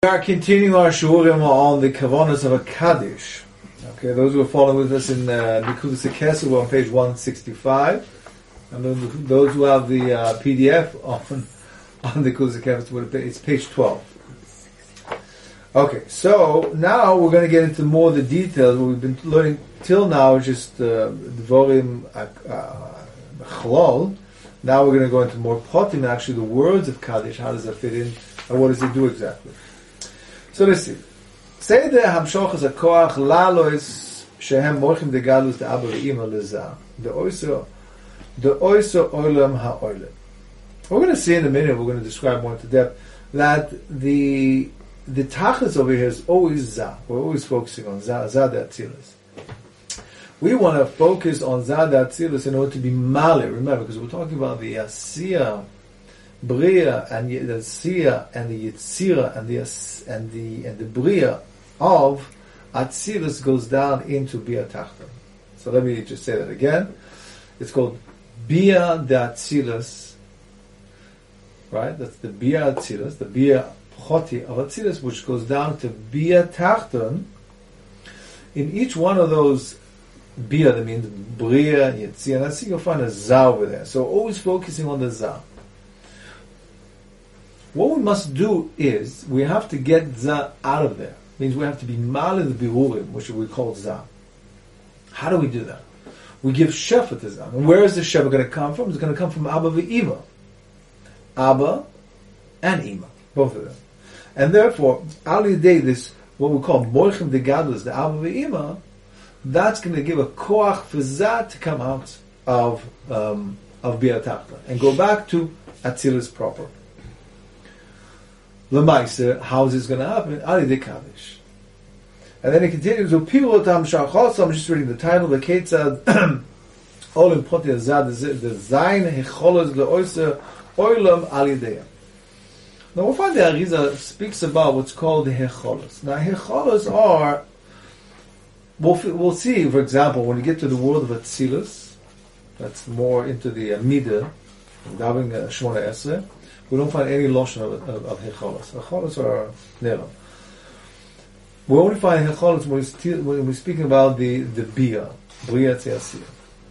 We are continuing our shurim on the kavanas of a kaddish. Okay, those who are following with us in Nikudas HaKesed, we're on page 165, and those who have the PDF on the Nikudas HaKesed, it's page 12. Okay, so now we're going to get into more of the details. What we've been learning till now is just dvorim chlol. Now we're going to go into more potim, actually the words of kaddish. How does that fit in, and what does it do exactly? So let's see. Say the hamshoch is a koach lalois shehem mochim de galus de abba ve'ima lezah the oiso olam ha'olam. We're going to see in a minute. We're going to describe more into depth that the tachlis over here is always zah. We're always focusing on zah de atzilas. We want to focus on zah de atzilas in order to be male. Remember, because we're talking about the asiyah. Bria and the Sia and the Yitzira and the Bria of Atzilus goes down into Bia Tachton. So let me just say that again. It's called Bia de Atzilus, right? That's the Bia Atzilus, the Bia Choti of Atzilus, which goes down to Bia Tachton. In each one of those Bia, that means Bria, Yitzira, and Atzilus, you'll find a Zah over there. So always focusing on the Zah. What we must do is, we have to get Zah out of there. Means we have to be mal in the birurim, which we call Zah. How do we do that? We give shefa to Zah. And where is the shefa going to come from? It's going to come from Abba ve'Ima. Abba and Ima. Both of them. And therefore, Ali Day, this, what we call Moichem de Gadlus, the Abba ve'Ima, that's going to give a koach for Zah to come out of Bia Tachta and go back to Atzilus proper. L'maisa, how is this going to happen? Ali de Kaddish. And then it continues, Upilotam Shachos, I'm just reading the title, the Ketzad, Olim Poti Azad, the Zayin Hecholos Le'oisa Oilam Alideya. Now we'll find the Arizal speaks about what's called the Hecholos. Now Hecholos are, we'll see, for example, when you get to the world of Atzilus, that's more into the Midah, Daving Shmona Esrei, we don't find any lotion of hecholos. Hecholos are nero. We only find hecholos when we're speaking about the bia, bria tziasiyah.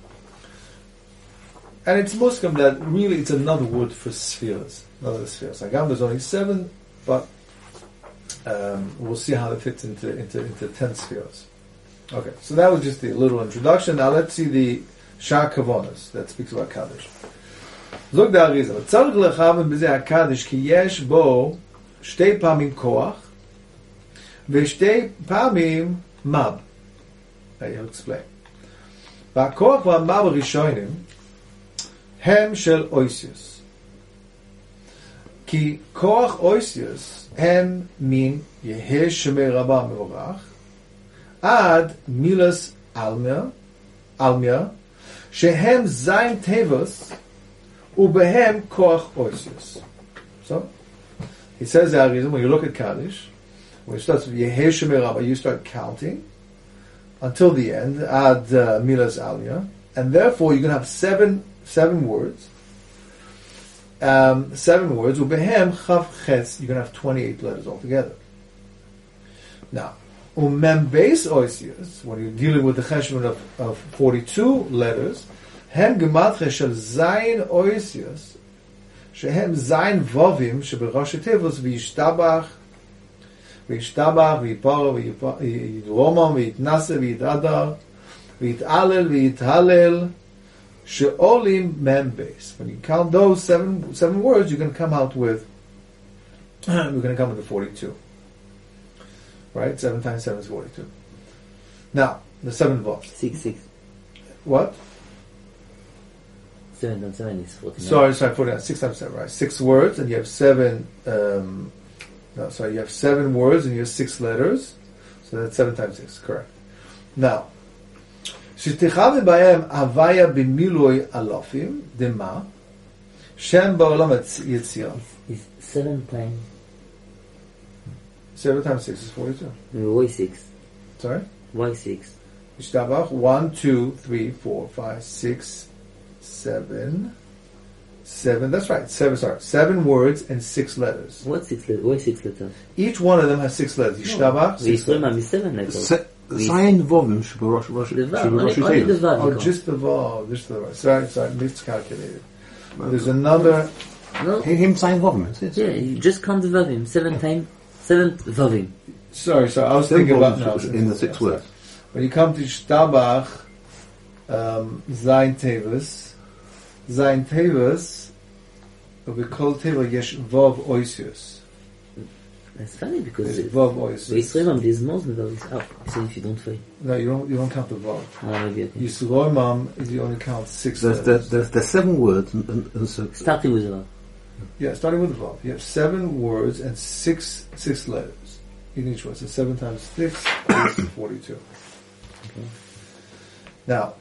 And it's muslim that really it's another word for spheres. Another spheres. Agam, there's only 7, but we'll see how it fits into 10 spheres. Okay, so that was just the little introduction. Now let's see the Shar Kavonas that speaks about Kaddish. זוג דה אריזה, צריך לכוון בזה הקדש כי יש בו 2 פעמים כוח ו2 פעמים מב. I'll explain. והכוח והמב הראשונים הם של אויסיוס. כי כוח אויסיוס הם מין יהא שמי רבה מבורך עד מילס אלמיה שהם זין טבוס Ubehem koach oisius. So, he says that reason when you look at Kaddish, when it starts with Yehei Shemei Rabbah, you start counting until the end, ad milas alia, and therefore you're going to have seven words. 7 words. Ubehem chav ches, you're going to have 28 letters altogether. Now, umem beis oisius, when you're dealing with the cheshbon of 42 letters, הם גמטריה של זין אויסיוס שהם זין וובים שבראשי תיבוס וישתבח ויפור וידרומם ויתנסה ויתעדר ויתעלל ויתהלל שעולים מהם base. When you count those seven words, you're going to come out with 42. Right? 7 times 7 is 42. Now, the 7 vowels. 6. What? 7 times 7 is 49. Sorry, 49. 6 times 7, right? 6 words, and you have 7. You have 7 words, and you have 6 letters. So that's 7 times 6, correct. Now, שתיכה בהם הוויה במילוי אלופים, דמה, שם בעולם יצירה. 7 times 6 is 42. Why 6? Sorry? Why 6? Yishtabach, 1, 2, 3, 4, 5, 6, 7, 7, that's right, 7 words and 6 letters. What 6 letters? Why 6 letters? Each one of them has 6 letters. Yishtabach, 6 וישראל letters. מ7 letters. Zayin Vovim שבראש only the Vav. Oh, just the Vav, just the Vav. Sorry, miscalculated. There's another, No? Him Zayin Vovim, that's it. Yeah, you just count the Vavim. 7 times, 7 Vavim. sorry, I was 7 thinking about Vovim now. in the 6 words. When you come to Shtabach, Zayin Tevus, we call Teva Yesh Vav Oisius. That's funny because There's Vav Oisius. בישראל there's more than Vav. Oh, so if you don't fight. No, you don't count the Vav. Maybe okay. Yisroimam, you only count 6 letters. There's 7 words and so Starting with the Vav. Yeah, starting with the Vav. You have 7 words and 6 letters in each one. So 7 times 6 is 42. Okay. Now,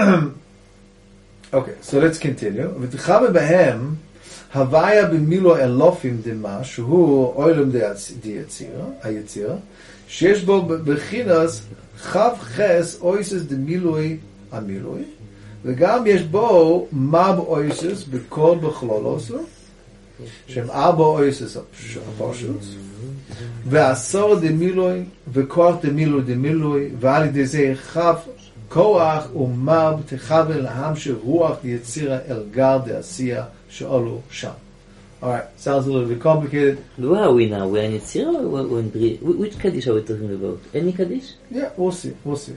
okay, so let's continue. ותחבה בהם הוויה במילו אלופים דמה שהוא אוילם היצירה שיש בו בחינס חב חס אויסס דמילוי המילוי וגם יש בו מב אויסס בכל בכלולוס שהם 4 אויסס הפשוט ועשור דמילוי וכוח דמילוי ועל ידי זה חב כוח ומב תכוון להמשך רוח יצירה אל גר דעשייה שעלו שם. Alright, sounds a little bit complicated. Where are we now? We're in Yetzirah or we're in Bria? Which Kaddish are we talking about? Any Kaddish? Yeah, we'll see.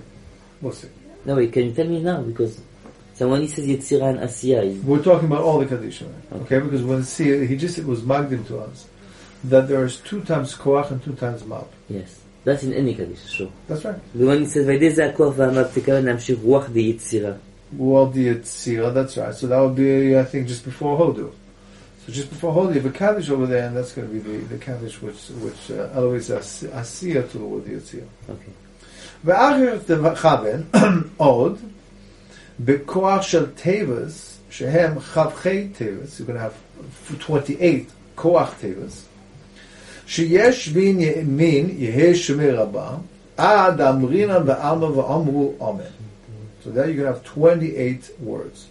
No, wait, can you tell me now? Because when he says Yetzirah and Asiyah, We're talking about all the Kaddish, okay? Because when it was magdim to us that there is 2 times koach and 2 times mab. yes. That's in any Kaddish, sure. That's right. When he says, וידי זה הכוח והמב תכוון להמשיך רוח דיצירה. Well, the Yetzirah, that's right. So that would be, I think, just before Hodu. So just before Hodu, you have a Kaddish over there, and that's going to be the Kaddish which elevates Asiyah to the word Yetzirah. Okay. ואחר תכוון עוד בכוח של טבס שהם חבכי טבס, you're going to have 28 כוח טבס שיש בין ימין יהא שמי רבה עד אמרינן ועלמא ואמרו אמן. So there you're going to have 28 words.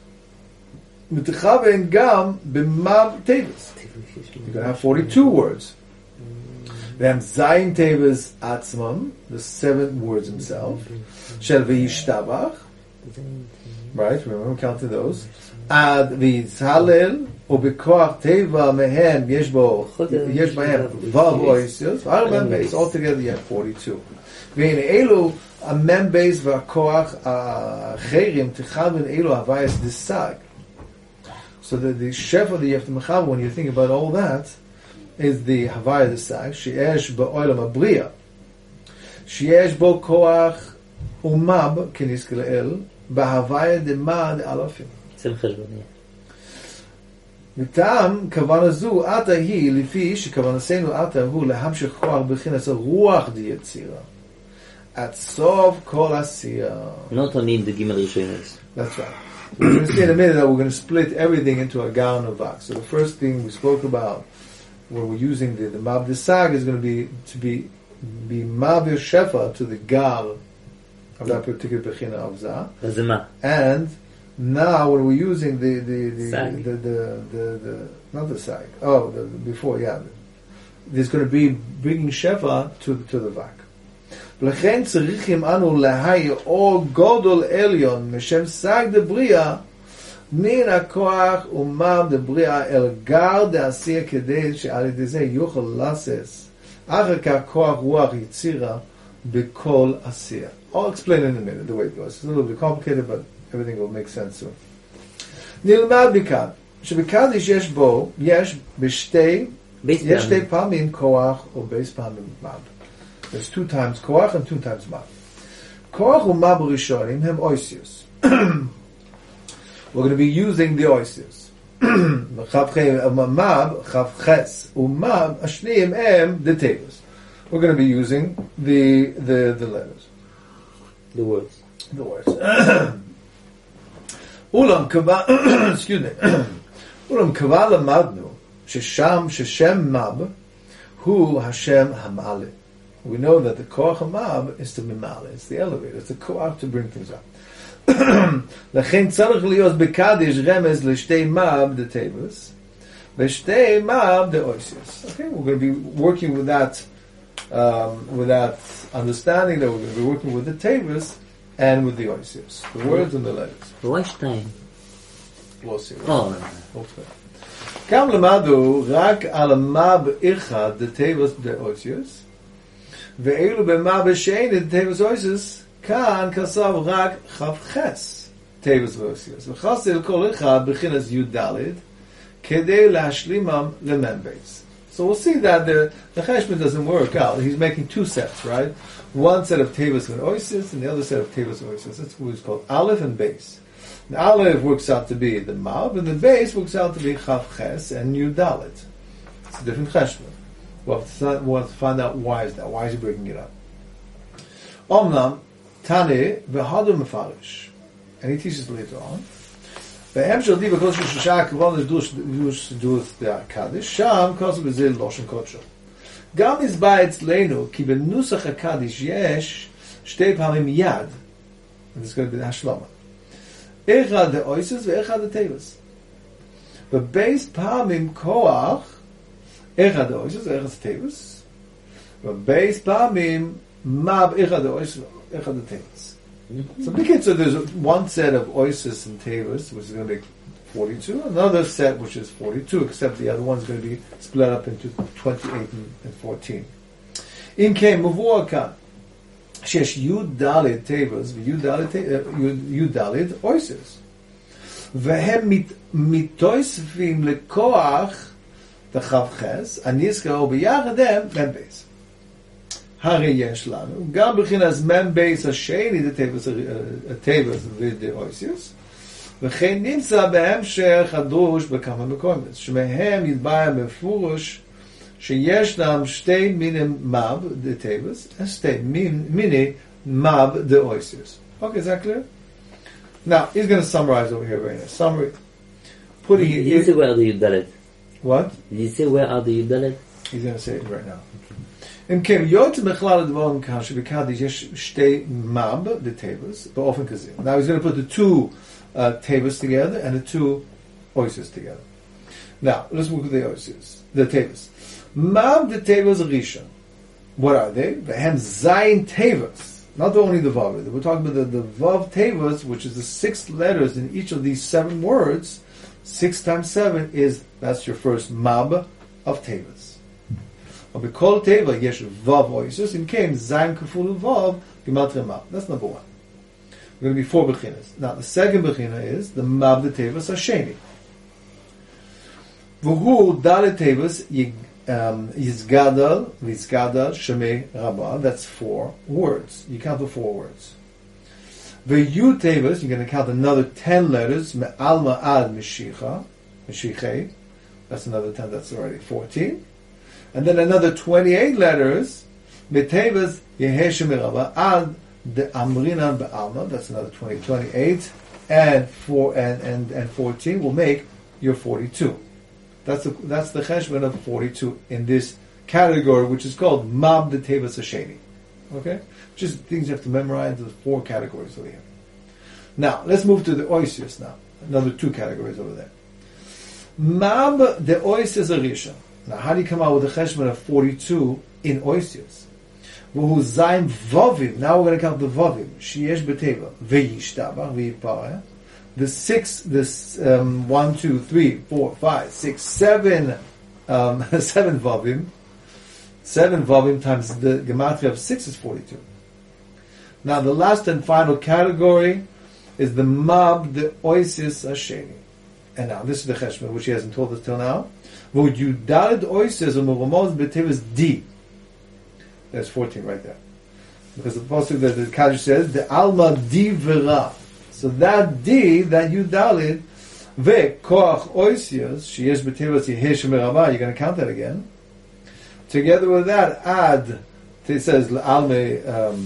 מתכוון גם במב טבס. You're going to have 42 words. והם זין טבס עצמם, the 7 words himself, של וישתבח, right, remember counting those, עד ויתהלל, ובכוח טבע מהם יש בהם וו אויסיוס, members, altogether you have 42. והנה אלו המembers והכוח האחרים, תכוון אלו הווייס דסג. So the shefa that you have to mechav when you think about all that is the Havaya Desag, sheyesh ba'olam abriya, sheyesh bo koach umab kenisk le'el, ba'havaya dema de'alafim. צל חשבוניה. מטעם כוונה זו, עתה היא, לפי שכוונתנו עתה הוא להמשך כוח בחינס הרוח דיצירה, עד סוף כל עשייה. Not only in the Gimel Rishonos. That's right. We're going to see in a minute that we're going to split everything into a gal and a vak. So the first thing we spoke about when we're using the Mab Desag is going to be Mavir Shefa to the gal of that particular Bechina of Zah. And now when we're using the not the Sag, before, there's going to be bringing Shefa to the vak. ולכן צריכים אנו להי אור גודל עליון משם סג דבריאה מן הכוח ומם דבריאה אל גר דעשייה כדי שעל ידי זה יוכל לסס אחר כך כוח רוח יצירה בכל עשייה. I'll explain in a minute the way it goes. It's a little bit complicated but everything will make sense soon. נלמד מכאן שבקדיש יש שתי פעמים כוח או בייס פעמים מב. There's 2 times koach and 2 times mab. Koach umab rishonim hem oisius. We're going to be using the oisius. Mab chavches umab ashniim em the tables. We're going to be using the letters. The words. Ulam kava excuse me. Ulam kava lamadnu sheshem mab hu Hashem hamale. We know that the koach hamab is to mimale, it's the elevator, it's the koach to bring things up. לכן צריך להיות בקדיש רמז לשתי מאב the tables, ושתי מאב the oisius. Okay, we're going to be working with that understanding that we're going to be working with the tables and with the oisius, the words and the letters. Why שתיים? We'll see. Oh. גם למדו רק על המאב אחד the tables the oisius, ואילו במאב השני the tables oisius, כאן כסב רק חפחס tables ואוסיוס, וחסר לכל אחד בחינס י' כדי להשלימם למנבייס. So we'll see that the cheshbon doesn't work out. He's making two sets, right? One set of tables and oisius, and the other set of tables and oisius. That's what it's called Aleph and Beis. The Aleph works out to be the Mab, and the Beis works out to be Chavches and Yud Dalet. It's a different cheshbon. We'll have to find out why is that. Why is he breaking it up? Omnam Tane v'hadu mefarish, and he teaches later on. Ve'hem shel diva kodesh shashak kavon dush kaddish sham kodesh b'zil loshen kodesh. Gam izbayit leinu ki benusach hakaddish yesh shtei pamim yad, and this is going to be the hashlama. Echad the oises ve'echad the tevas. Bebeis pamim koach echad the oises ve'echad the tevas. Bebeis pamim mab echad the oises. So there's one set of oisius and tevas, which is going to make 42, another set which is 42, except the other one's going to be split up into 28 and 14. In Kem Muvua Shesh Yud Dalet tevas, Yud Dalet oisius. Vehem mitoisvim lekoach the chavches, aniska obiyachadem membes. הרי יש לנו, גם בחינס ממבייס השני, הטבעס ודאויסיוס, וכן נמצא בהמשך הדרוש בכמה מקומות, שמהם יתבהר מפורש שישנם שתי מיני מב דטבעס, ושתי מיני mab the oisius. Okay, is that clear? Now, he's going to summarize over here very nice. Summary. Putting Did you say where are the Yudalet? What? Did you say where are the Yudalet? He's going to say it right now. אם כן, יוצא בכלל הדברים כאן שבקדיש יש שתי mab, the tables, באופן כזה. Now he's going to put the two tables together and the two oisius together. Now, let's look at the oisius, the tables. Mab, the tables rishon. What are they? Vehem zayin tables. Not only the vav. We're talking about the vav tables, which is the 6 letters in each of these 7 words. 6 times 7 that's your first mab of tables. B'kol teva yesh vav oisius, in came zayin kaful vav gematria mab. That's number 1. We're going to be 4 bechinas. Now the second bechina is the mab the tevas hasheni. V'hu dalet tevas yizgadal shemei rabba. That's 4 words. You count the 4 words. V'yu tevas, you're going to count another 10 letters. Me'alma ad meshichei. That's another 10. That's already 14. And then another 28 letters, Metevas Yeheshem Rabba Ad the Amrinan Be'alma. That's another 28, and 14 will make your 42. That's the cheshbon of 42 in this category, which is called Mab the Tevas Hasheni. Okay, just things you have to memorize. There's 4 categories over here. Now let's move to the oisius. Now another 2 categories over there. Mab the oisius arisha. Now, how do you come out with a cheshbon of 42 in oisius? V'hu zayin vavim. Now we're going to count the vavim. Sheyesh b'teva. V'yishtabach v'yipara. The 1, 2, 3, 4, 5, 6, 7, 7 vavim. 7 vavim times the gematria of 6 is 42. Now, the last and final category is the mab, the oisius hasheni. And now, this is the cheshbon, which he hasn't told us till now. Would you daled oisius or muramos b'tevas D? There's 14 right there. Because the pasuk that the Kaddish says, the alma di vera. So that D, that you daled, ve koach oisius, sheyesh b'tevas yehesh merabah, you're going to count that again. Together with that, add, it says, le'alme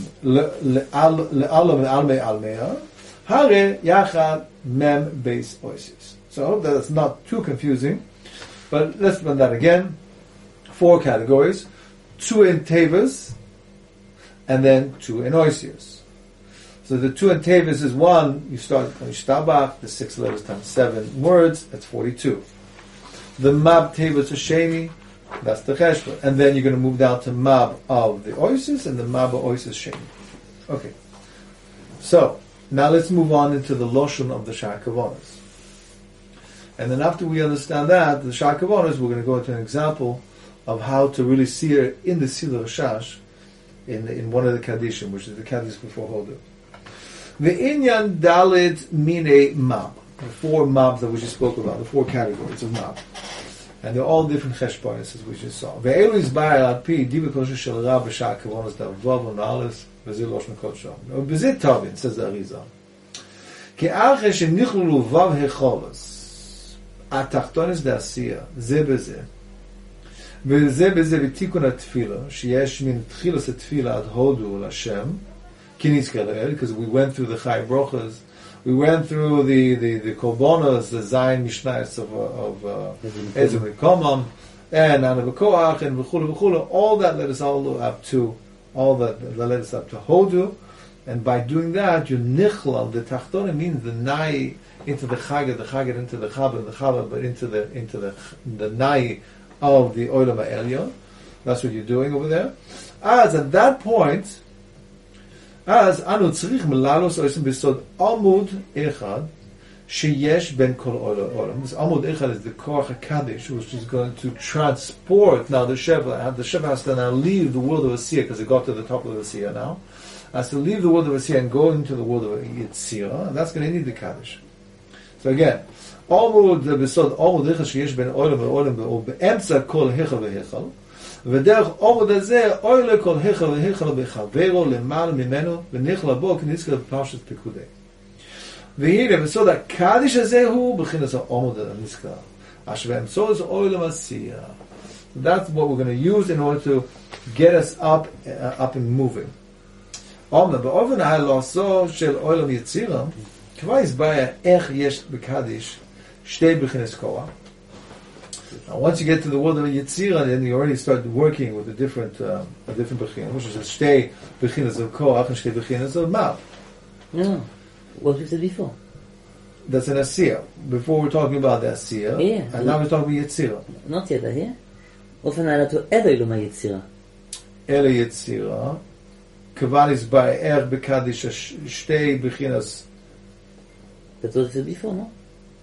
almea, hare yachad mem beis oisius. So I hope that's not too confusing. But let's run that again. 4 categories. 2 in tevas, and then 2 in oisius. So the 2 in Tevis is 1, you start Shtabach, the 6 letters times 7 words, that's 42. The Mab Tevis Sheni, that's the Cheshbon. And then you're going to move down to Mab of the Oisis and the Mab of Oisis Sheni. Okay. So, now let's move on into the Loshon of the Sha'akavonis. And then after we understand that, the Sha'akavonis, we're going to go into an example of how to really see it in the Sila Rashash, in one of the Kaddishim, which is the Kaddish before Hodu. The Inyan Dalit Mine Mab, the 4 Mabs that we just spoke about, the 4 categories of Mab. And they're all different cheshbonis, as we just saw. Ve'elu is ba'er al pi divrei kosher shel Rav b'sha'akavonos da vav and aleph v'zeh loshon kodsham. B'zeh tovin, says the Arizal. Ki arche shenichlulu vav hecholos atachtonis da asiya zeh b'zeh v'zeh b'zeh v'tikun atfila sheyesh min tchilas atfila ad hodu l'Hashem ki nizker, because we went through the Chai Brochas. We went through the Kolbonos, the Zayin Mishnayos of Ezra Komam, and Anabakoach, and V'chula. All that led us up to Hodu, and by doing that, you nichlal. The Tachtonim means the Nai into the Chagad into the Chabad, but into the Nai of the Olam HaElyon. That's what you're doing over there. As at that point, אז אנו צריכים לעלות עושים בסוד עמוד אחד שיש בין כל עולם. This עמוד אחד is the Koach HaKadosh, which is going to transport now the Sheva. The Sheva has to now leave the world of Asiyah, because it got to the top of Asiyah now. Has to leave the world of Asiyah and go into the world of Yitzirah, and that's going to need the Kaddish. So again, עמוד בסוד עמוד אחד שיש בין עולם לעולם ובאמצע כל היכל והיכל. ודרך עמוד הזה אוי לכל היכל והיכל בחברו למעלה ממנו ונכלל בו כנזכר בפרשת פקודי. והנה בסוד הקדיש הזה הוא בחינת העמוד הנזכר אשר באמצעו זה אוי למסיע. That's what we're going to use in order to get us up and moving. אומנם באופן הלעשו של עולם יצירה כבר הסביר איך יש בקדיש שתי בחינת כוח. Now, once you get to the world of Yetzirah, then you already start working with a different bechinas, which is a shtei bechinas of koach and shtei bechinas of mab. No, what we said before. That's an asiyah. Before we're talking about the asiyah, yeah, and now we're talking about Yetzirah. Not yet, yeah? Often I to ever lo Yetzirah. Ele Yetzirah, kavanis by bekadish shtei bechinas. That's what we said before, no?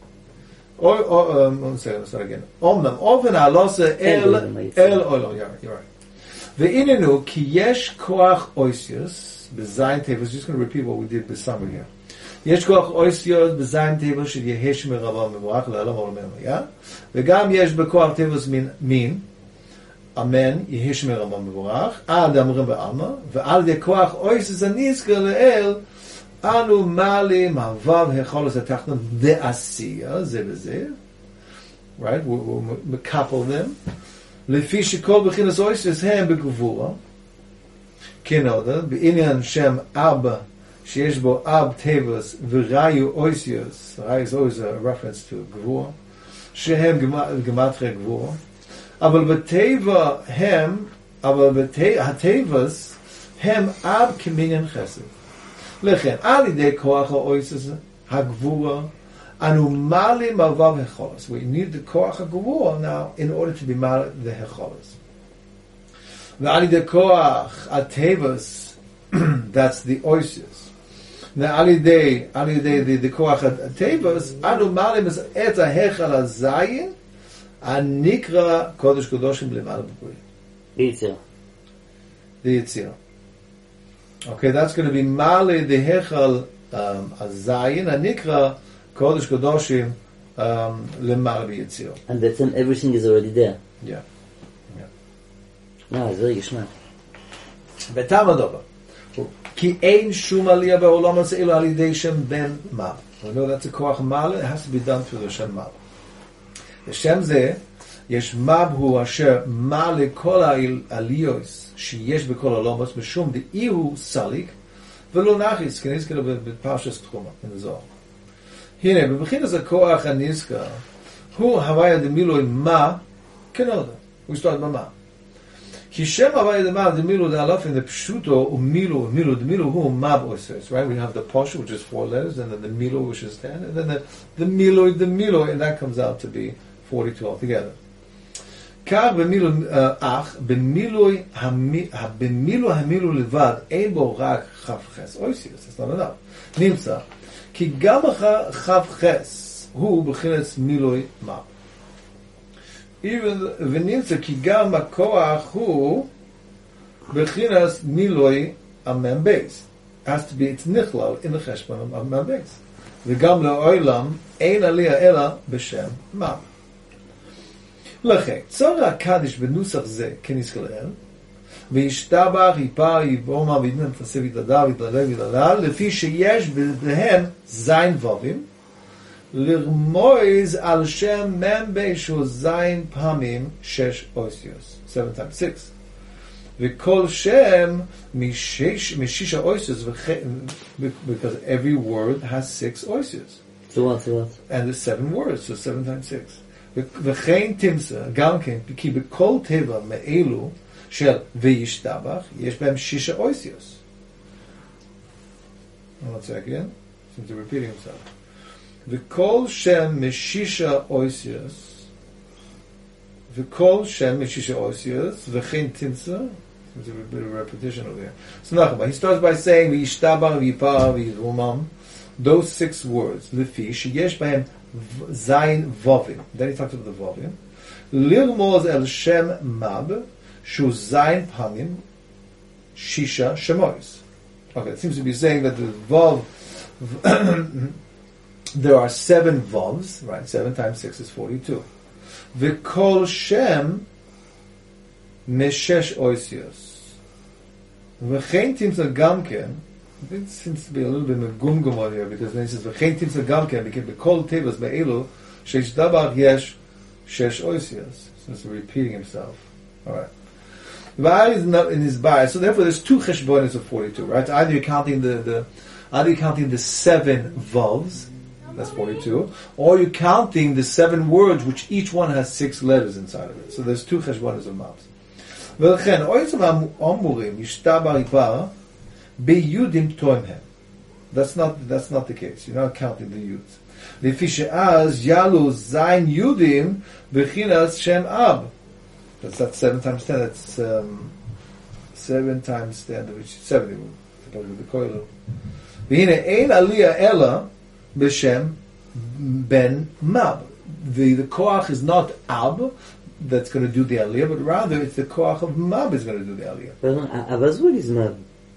One second, let's start again. Omnam, often alasa el oilo, you're right. Ve'inenu ki yesh koach oisios, bezayin tevos, just going to repeat what we did this summer here. Yesh koach oisios, bezayin tevos, shid yehesh merabah mevorach, le'alam olamenu, yeah? Ve'gam yesh bekoach tevos min, amen, yehesh merabah mevorach, ad amrim be'alma, ve'al de koach oisios anizker le'el, אנו מעלים הוו החולס התחתון דעשייה, זה וזה, right? we'll couple them, לפי שכל בחינס אויסס הם בגבורה, כנודע, בעניין שם אבא, שיש בו אב טבעס וראיו אויסיוס, ראיו is always a reference to גבורה, שהם גמטריה גבורה, אבל הטבעס הם אב כמניין חסד. לכן, על ידי כוח האויסס הגבורה, אנו מעלים הוו החולס. We need the כוח הגבורה now in order to be מעל the החולס. ועל ידי כוח הטבעס, that's the oisius. ועל ידי the כוח הטבעס, אנו מעלים את ההיכל הזין, הנקרא קודש קודשים למעלה בברית. the יצירה. Okay, that's going to be Mali the Hechal Azayin Anikra Kodesh Kodoshim Lemali Yitzir. And that's when everything is already there. Yeah. No, it's very geschmack. Betamadova. Ki ein shum aliyah ba'olam ha'zeh elo al yidei Shem ben Mal. We know that's a koach Mal. It has to be done through the Shem Mal. The Shem Zeh יש מבהו אשר מעלה כל העליות שיש בכל העולמות משום דאי הוא סליק ולא נחיס כנזכר בפרשת תחומה בזוהר. הנה בבחינת הכוח הנזכר הוא הוויה דמילוי מה כנודע. הוא סתות במה. כי שם הווי דמב דמילו דאלפין דפשוטו ומילו דמילו הוא mab oisios, right? We have the posh, which is 4 letters, and then the milo, which is 10, and then the milo, and that comes out to be 42 altogether. כך במילו אך, במילו המילו לבד, אין בו רק חפחס אויסיוס, that's not enough. נמצא, כי גם חפחס הוא בחינס מילוי mab. ונמצא כי גם הכוח הוא בחינס מילוי המם בייס. has to be, it's נכלל in the חשבון המם בייס. וגם לעולם אין עליה אלא בשם mab. לכן, צורך הקדיש בנוסח זה כנזכר, וישתבח, יפר, יבומר, וידנם, תעשה ויתלדה, ויתללה, לפי שיש בהם זין ובים, לרמוז על שם מ"ב שהוא זין פעמים 6 אויסיוס, 7 times 6. וכל שם מ6 אויסיוס, because every word has 6 oisios. So what? And there's 7 words, so 7 times 6. וכן תמצא, גם כן, כי בכל טבע מאלו של וישתבח, יש בהם 6 אויסיוס. One second, since you're repeating himself. וכל שם מ6 אויסיוס, וכן תמצא, there's a bit of repetition over here. So now, he starts by saying, וישתבח, ויפר, וירומם, those 6 words, לפי שיש בהם זין ובים. Then he talks about the vovim. לרמוז אל שם mab, שהוא זין פעמים 6 שמוis. Okay, it seems to be saying that the vav, there are 7 vavs, right? 7 times 6 is 42. וכל שם מ6 אויסיוס. וכן תמצא גם כן, it seems to be a little bit megumgum on here, because then he says, וכן תמצא גם כן, because בכל טבעס מאלו, שיש דבר יש 6 אויסיוס. So it's repeating himself. Alright. Va'ar is not in his bias, so therefore there's 2 cheshbonis of 42, right? Either you're counting the 7 vavs, that's 42, or you're counting the 7 words, which each one has 6 letters inside of it. So there's 2 cheshbonis of mabs. ולכן, אויסם אמורים, ישתבח יפר, ביודים תואמהם. That's not the case. You're not counting the yuds. לפי שאז יעלו זין יודים בחינס שם אב. That's 7 times 10. That's 7 times 10, which is 70. והנה אין עליה אלא בשם ben mab. The koach is not ab that's going to do the aliyah, but rather it's the koach of mab is going to do the aliyah. אבל what is mab?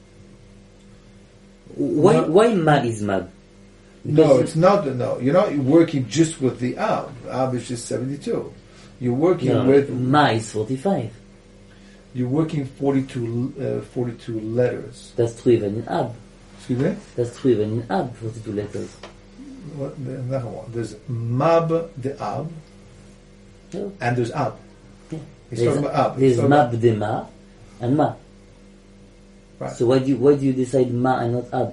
Why mab is mab? No, it's not. No, you're not working just with the ab. Ab is just 72. You're working with ma is 45. You're working 42 letters. That's true even in ab. Excuse me? That's true even in ab, 42 letters. What, another one. There's mab the ab, and there's ab. Yeah. He's talking about ab. There's mab the ma and ma. Right. So why do you decide ma and not ab?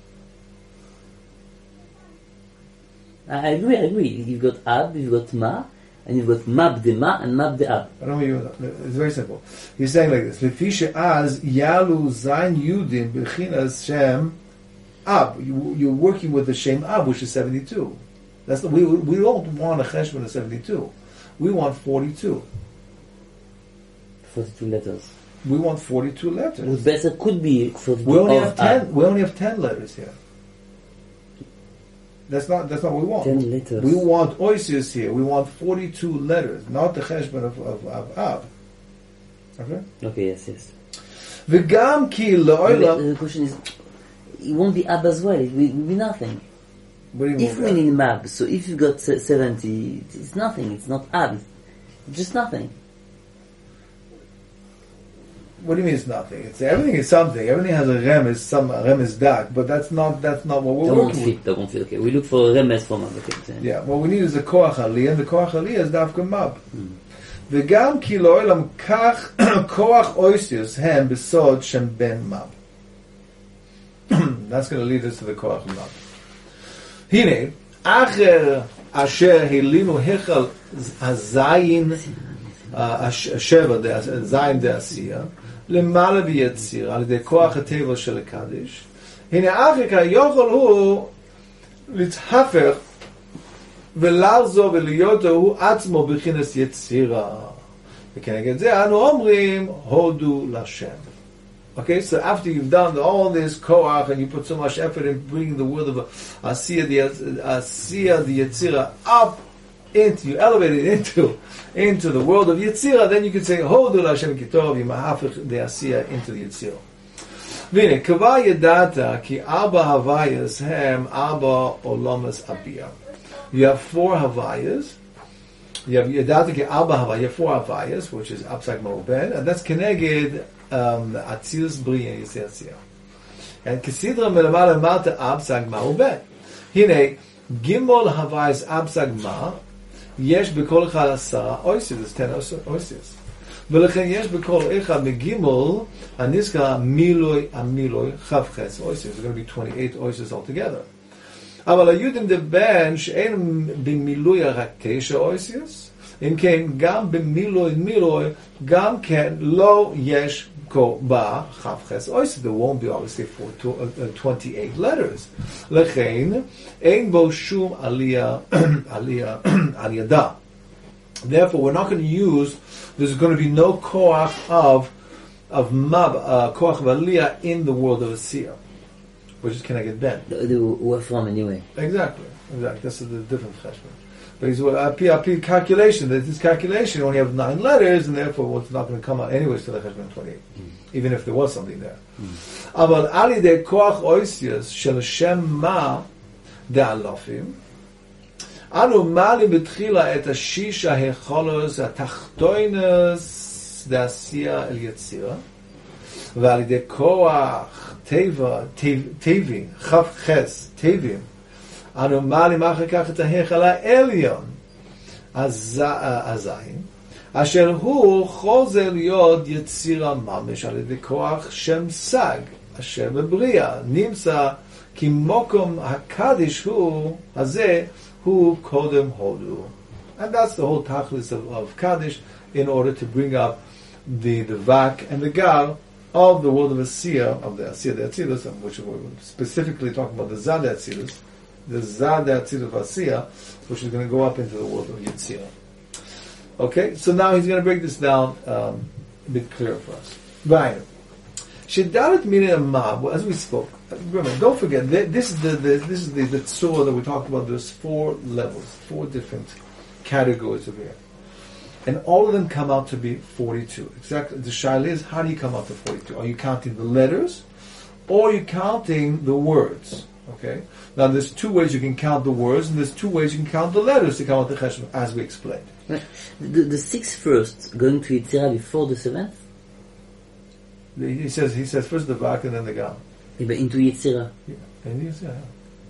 I agree. You've got ab, you've got ma, and you've got mab the ma and mab the ab. I don't know. It's very simple. He's saying like this: "Lefisha az yalu zayin yudim bechinas shem ab." You're working with the shem ab, which is 72. That's we don't want a cheshbon of 72. We want 42. 42 letters. We want 42 letters. Well, better could be 42. We only have 10. We only have 10 letters here. That's not what we want. 10 letters. We want oisius here. We want 42 letters, not the cheshbon of ab. Okay? Okay, yes. V'gam ki la'olam. The question is, it won't be ab as well. It will be nothing. What do you mean? If we need mab, so if you've got 70, it's nothing. It's not ab. It's just nothing. What do you mean it's nothing? Everything is something. Everything has a remes dak, but that's not what we're working with. That won't fit. Okay, we look for a remes for mab. Okay. Yeah, what we need is a koach aliyah, and the koach aliyah is dafka mab. V'gam ki lo'olam kach koach oisius hem besod shem ben mab. That's going to lead us to the koach mab. Hine, acher asher helinu hechal hazayin השבע, זין דעשייה, למעלה ויציר, על ידי כוח הטבע של הקדיש. הנה אחריקה יכול הוא להתהפך ולחזור ולהיות הוא עצמו בכינס יצירה. וכנגד זה אנו אומרים הודו לשם. Okay, so after you've done all this koach and you put so much effort in bringing the word of Asiya, the Yetzirah up into, you elevate it into the world of Yetzirah, then you can say, Hodu Lashem Kitov Yimahafich the Asiya into the Yetzirah. Vine, Kava Yedata ki Arba Havayas hem Arba Olamas Abiyah. You have 4 Havayas. You have Yedata ki Arba Havayas, you have 4 Havayas, which is Absak Ma'uben, and that's Keneged Atzilus Briya Yisrael. And Kesidra Melamala Malta Absag Ma'uben. Hine, Gimol Havayas Absag Ma, Yesh Bekol Echad Asara Oisius, there's 10 Oisius. ולכן יש בכל אחד מגימול הנזכר המילוי חפחס oisius. There's going to be 28 oisius altogether. אבל היהודים דבן שאין במילוי רק 9 oisius, אם כן גם במילוי גם כן לא יש בה חפחס oisius. There won't be obviously 28 letters. לכן אין בו שום עלייה על ידה. Therefore, we're not going to use. There's going to be no koach of koach of aliyah in the world of Asiya, which is Keneged Ben. Where from anyway? Exactly. This is the different cheshbon. But he's a calculation. That this calculation only have 9 letters, and therefore it's not going to come out anyways to the cheshbon 28, even if there was something there. Aval ali de koach oisius shel shem ma de alofim. אנו מעלים בתחילה את השיש ההיכולוס התחתונס דעשייה אל יצירה, ועל ידי כוח טבעים, חפחס, טבעים, אנו מעלים אחר כך את ההיכל העליון, הזין, אשר הוא חוזר להיות יצירה ממש על ידי כוח שם סג, אשר בבריאה נמצא כי מוקום הקדיש הוא הזה Hu Kodem Hodu. And that's the whole tachlis of Kaddish in order to bring up the Vak and the Gal of the world of Asiya, of the Asiya de Atzilus, which we're specifically talking about the Zad de Atzilus, the Zad de Atzilus of Asiya, which is going to go up into the world of Yetzirah. Okay, so now he's going to break this down a bit clearer for us. Right. Shedalit Mina Ma, as we spoke. Remember, don't forget, this is the surah that we talked about. There's 4 levels, 4 different categories of here. And all of them come out to be 42. Exactly. The shaila is, how do you come out to 42? Are you counting the letters, or are you counting the words? Okay? Now there's 2 ways you can count the words, and there's 2 ways you can count the letters to come out the cheshbon, as we explained. The 6 first, going to Yetzirah before the 7th? He says first the Vak and then the Gal. But into Yetzirah. Yeah, and Yetzirah.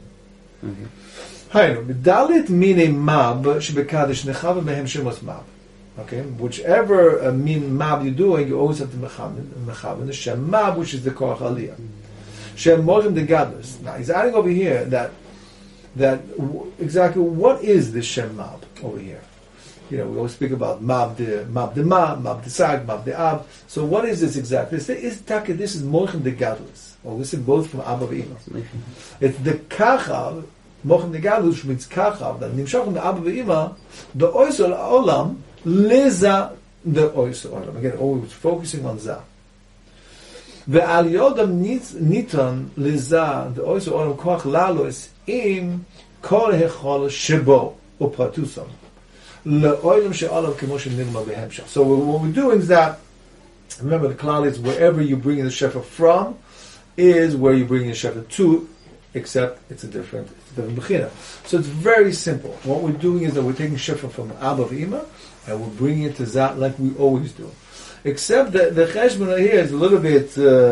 Haynu, Dalit mine mab shebekadish nechav behem shemos mab. Okay, whichever mab you're doing, you always have to mechav and the shem mab, which is the koach aliyah. Shem morim the gadlus. Now he's adding over here that exactly what is the shem mab over here. You know, we always speak about mab de ma, mab de sag, mab de ab. So what is this exactly? This is moichem de gadlus. Well, this is both from Abba and Ima. It's the kachav, moichem de gadlus, which means kachav, that nimshach from the Abba and Ima, the oisol olam, leza the oisol olam. Again, always focusing on za. The aliyodam nitan leza the oisol olam koach lalos im kol hechol shebo upratusam. So what we're doing is that, remember the klal is wherever you bring in the shefa from is where you bring in the shefa to, except it's a different bechina. So it's very simple. What we're doing is that we're taking shefa from Abba V'Ima and we're bringing it to Zat like we always do. Except that the cheshbon here is a little bit,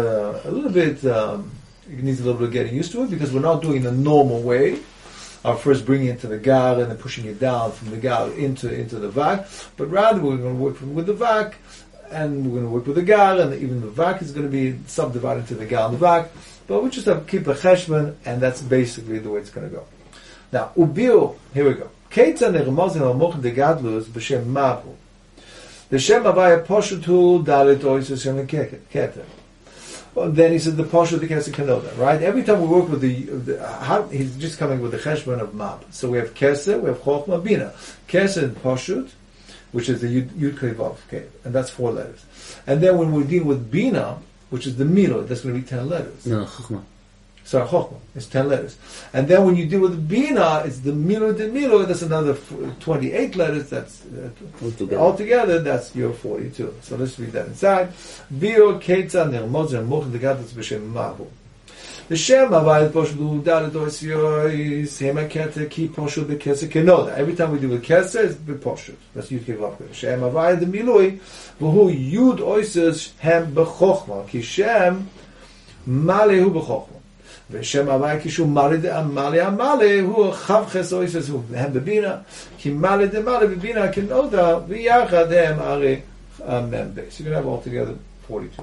it needs a little bit of getting used to it because we're not doing the normal way. First bringing it to the Gal and then pushing it down from the Gal into the Vak, but rather we're going to work with the Vak and we're going to work with the Gal, and even the Vak is going to be subdivided into the Gal and the Vak, but we just have to keep a cheshbon, and that's basically the way it's going to go. Now, Ubil, here we go. Keita nermozin al-mochen de gadlus b'shem mabu. The Shem Havaya Poshutu Dalit Oisus Shem Keter. Well, then he said the Poshut the Keser Kenoda, right? Every time we work with he's just coming with the Cheshbon of Mab. So we have Keser, we have Chochma, Bina. Keser and Poshut, which is the Yud Kei Vav, okay, and that's 4 letters. And then when we deal with Bina, which is the Milo, that's going to be 10 letters. No, Chochma. Sorry, Chochma, it's 10 letters. And then when you deal with Bina, it's the Milo de Milo, that's another 28 letters, that's altogether, that's your 42. So let's read that inside. Vio Keitza Nermoz Moch Degatas B'Shem Mahu. The Shem Havayit Poshu Dalet Oisyois Hemakete Ki Poshu B'Keser Kenoda. Every time we do with Keser, it's B'Poshu. That's Yud Kei Vav. Shem Havayit the Milui, V'hu Yud Oisos Hem B'Chochma. Ki Shem Malehu B'Chochma. ושם הוואי כשהוא מלא המלא הוא חבחס אויסס הם בבינה כי מלא דמלא בבינה כנודה ויחד הם הרי members. You're going to have altogether 42.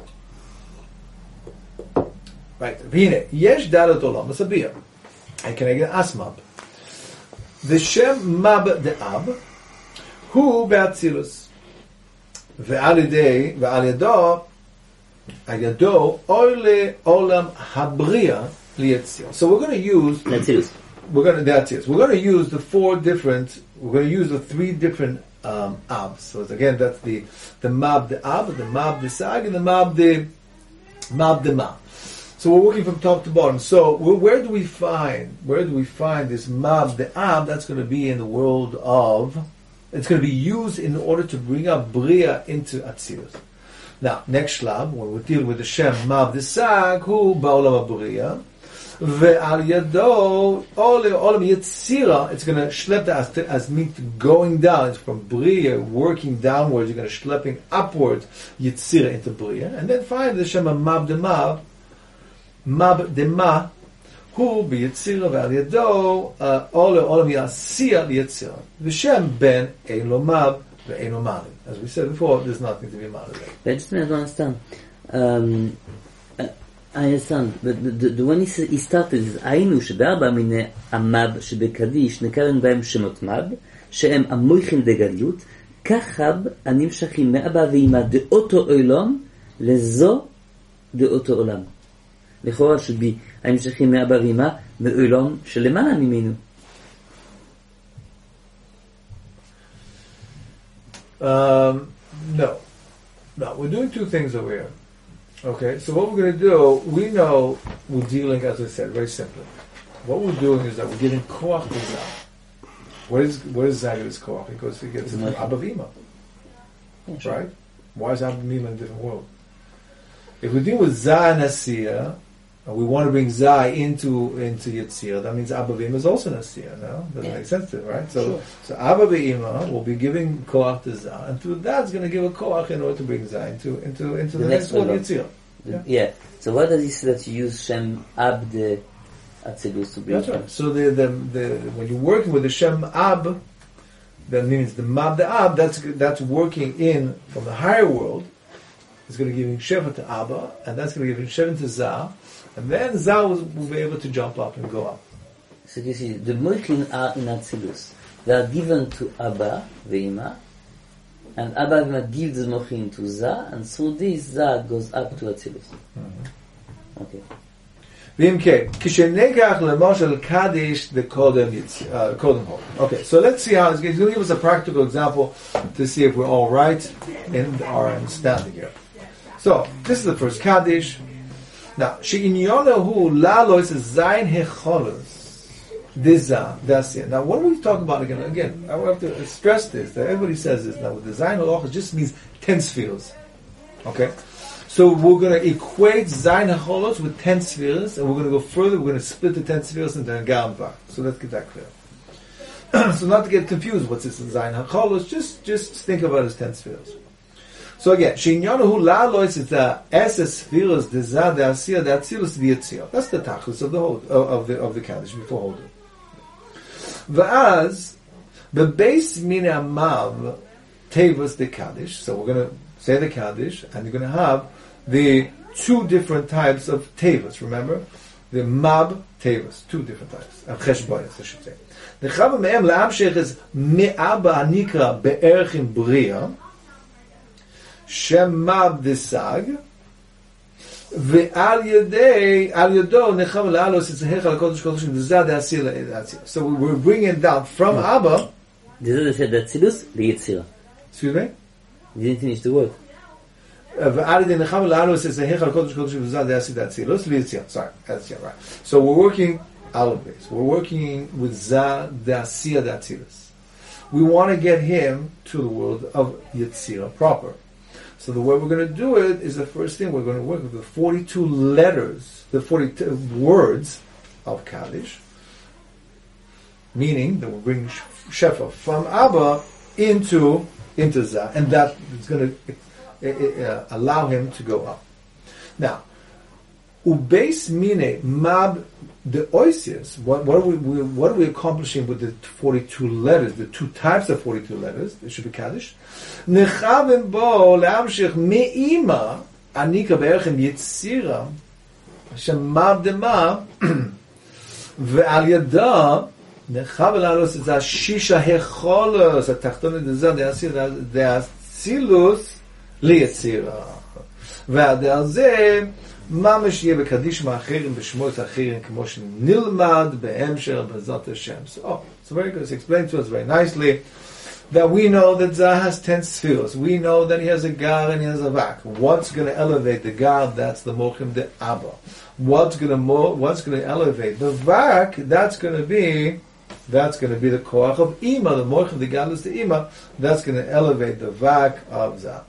Right. והנה, יש דלת עולם מסביר. I can again אסמב. ושם מב דאב הוא באצילוס. ועל ידו עולה עולם הבריאה. So we're going to use We're going to use the 3 different abs. So again, that's the mab the ab, the mab the sag, and the mab the ma. So we're working from top to bottom. So where do we find this mab the ab? That's going to be in the world of. It's going to be used in order to bring up bria into atzilus. Now, next shlab, when we deal with the Shem mab the sag, who ba'olam bria. Ve'al yado olam yitzira, it's going to schlep as means going down. It's from bria, working downwards. You're going to schlepping upwards yitzira into bria, and then find the Shem mab de ma, who be yitzira ve'al yado olam yasiya yitzira. V'Shem ben ein lo mab ve'ein lo mali. As we said before, there's nothing to be mali there. I just don't understand. I understand, but the one he started is היינו שבארבע מיני המב שבקדיש נקראים בהם שמות מב שהם המויכים דגליות כחב הנמשכים מאבא ואמא דאותו עולם לזו דאותו עולם לכאורה שבי הנמשכים מאבא ואמא מעולם שלמעלה ממנו. No, we're doing 2 things over here. Okay, so what we're going to do, we know we're dealing, as I said, very simply. What we're doing is that we're giving koach to Zah. What is Zaga's koach? Because he gets into Abba Vima. Right? Why is Abba Vima in a different world? If we're dealing with Zah and Asiya, and we want to bring Zah into Yetzirah, that means Abba Vima is also Asiya, no? Doesn't make sense to it, right? So Abba Vima will be giving koach to Zah, and through that it's going to give a koach in order to bring Zah into the next world, Yetzirah. Yeah. So why does he say that you use Shem Ab the Atzilus to bring? That's right. So the when you're working with the Shem Ab, that means the Mab the Ab. That's working in from the higher world. It's going to give Sheva to Abba, and that's going to give Sheva to Zah, and then Zah will be able to jump up and go up. So you see, the Moichin are in Atzilus. They are given to Abba ve'ima, and Abba ve'ima gives the Mochin to Zah, and through this Zah goes up to Atzilus. Okay. Okay, so let's see how it's going to give us a practical example to see if we're all right in our understanding here. So, this is the first Kaddish. Now, she'inyonahu lalos zayin hecholos. This that's it. Now, what are we talking about again? Again, I have to stress this, that everybody says this. Now, with the zayin halochos just means 10 spheres. Okay? So, we're going to equate zayin hecholos with 10 spheres, and we're going to go further, we're going to split the 10 spheres into a gamva. So, let's get that clear. So, not to get confused, what's this zayin hecholos, just think about it as 10 spheres. So again, Shinyanahu Lalois is the Eses Spheres, the Zah, the Asiya, the Atzilus, the Yitzir. That's the Tachlis of the whole of the Kaddish before holding. Va'az, the base mina Mav Tevas the Kaddish. So we're going to say the Kaddish, and you're going to have the 2 different types of Tevas. Remember, the Mab Tevas, 2 different types of Cheshbonis, I should say. The Chava Me'em La'amshech is Me'aba Anikra Be'erchim Bria. Shem Mab Desag, Ve'al Yado Necham La'alos It's a Hechal HaKodesh Kodeshim Dezad De'asir. So we're bringing it down from Abba. Dezad said that Tzilus, Liyetzira. Excuse me? You didn't finish the word. Ve'al Yado Necham La'alos It's a Hechal HaKodesh Kodeshim Dezad De'asir Tzilus Liyetzira. Sorry, that's yeah, right. So we're working out of this. We're working with Zah De'asir De'atzilus. We want to get him to the world of Yetzirah proper. So the way we're going to do it is the first thing we're going to work with the 42 letters, the 42 words of Kaddish, meaning that we'll bring Shefa from Abba into Zah, and that is going to allow him to go up. Now, Ubeis mine mab the oisius. What are we accomplishing with the 42 letters? The two types of 42 letters. It should be Kaddish. Nechavim bo leamshich me'ima anika be'erchem yitzira shem mab de mab ve'al yada nechav lalos es shisha hecholos atachtonet dezah de'atzilus liyitzira ve'adel zeh ממש יהיה בקדיש מאחרים בשמות אחרים כמו שנלמד בהמשך בעזרת השם. So very good. It's explained to us very nicely that we know that Zah has 10 spheres. We know that he has a Gar and he has a Vak. What's going to elevate the Gar? That's the Mochim de Abba. What's going to elevate the Vak? That's going to be the Koach of Ima. The Mochim de Galus de Ima. That's going to elevate the Vak of Zah.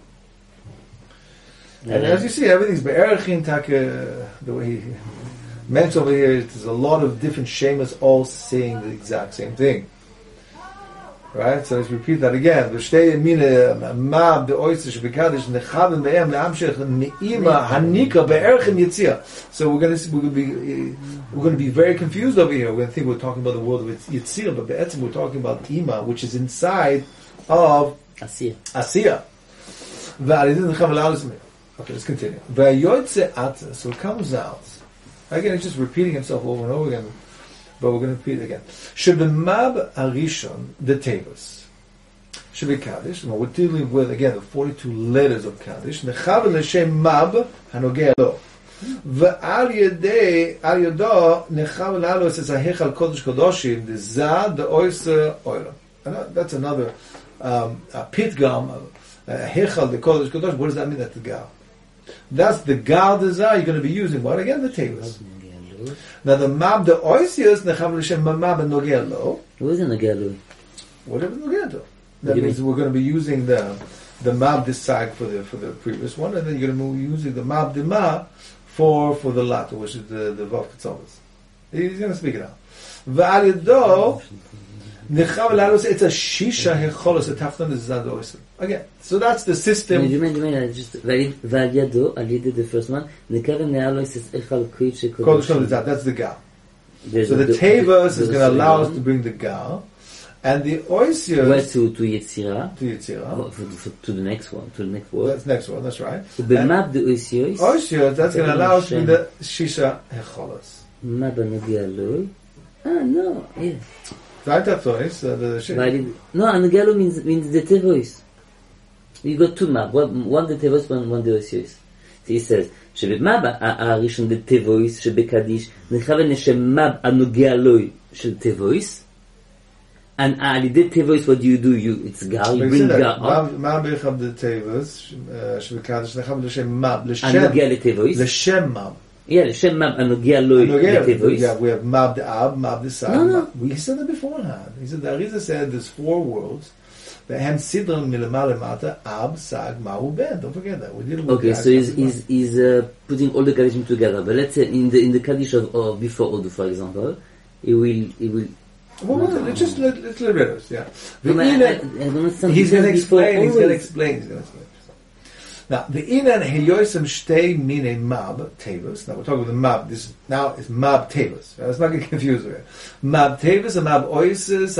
And as you see, everything's be'erachin taka, the way he meant over here, there's a lot of different shemas all saying the exact same thing. Right? So let's repeat that again. V'shtei yemine ma'ab de'oysish be'kadish nechavim be'em le'amshech me'ima hanika be'erachin yitzia. So we're going to be very confused over here. We're going to think we're talking about the world of yitzia, but be'etzim we're talking about ima, which is inside of Asiyah. Okay, let's continue. So it comes out. Again, it's just repeating himself over and over again, but we're going to repeat it again. Shebemab Arishon, the Tevos. Shebe Kaddish. We're dealing with, again, the 42 letters of Kaddish. Nechav l'shem mab hanogeh lo. Ve'al yedei, al yodo, nechav l'alo, it says, ha'hechal kodesh kodoshim, the zah, the oyser, oilam. That's another pitgam, hechal, the kodesh kodosh. What does that mean? That's the gal. That's the gal desire you're going to be using. What again? The Tevos. Now the mab the oisius nechav l'shem mab and nogeh lo. What is a nogeh lo? Whatever nogeh lo. That means we're going to be using the mab desag for the previous one, and then you're going to be using the mab de ma for the latter, which is the vav ketzavos. He's going to speak it out. V'al yado nechav l'alus it's a shisha hecholos a tafton is zad oisim. Again, so that's the system. Just ועל ידו, על ידי the first one, נקרא נעלוס את איכל קריב שקודש. That's the gal. So the Tevos is going to allow us to bring the gal, and the oisios. Where to Yetzirah? To Yetzirah. To the next one, to the next word. That's the next one. That's right. Ubemab the oisios. Oisios. That's going to allow us to bring the shisha hecholos. מה בנוגע לו? No, yeah. Right, that's the no, הנוגע לו means the Tevos. You got two mab, one the Tevos, one the Oisios. So he says, שבמב הראשון the Tevos, שבקדיש, נכוון לשם מב הנוגע לו של Tevos, and על ידי Tevos, what do? It's gal, you bring gal up. מב אחד the Tevos, שבקדיש, נכוון לשם מב, הנוגע לתevos. לשם מב. Yeah, לשם מב הנוגע לו לתevos. Yeah, we have mab the ab, mab the sag. No. We said that beforehand. He said, the Arizah said there's 4 worlds. V'hem sidron milamar lemata ab sag ma'u ben. Don't forget that. We did. Okay, so he's putting all the Kaddishim together. But let's say in the Kaddish of before Odu, for example, he will. Well, let's leave it. Yeah. I don't understand. He's going to explain. Now, the inan heyosim shtei mine mab tevos. Now we're talking about the mab. This now is mab tevos. Let's not get confused with it. Mab tevos and mab oises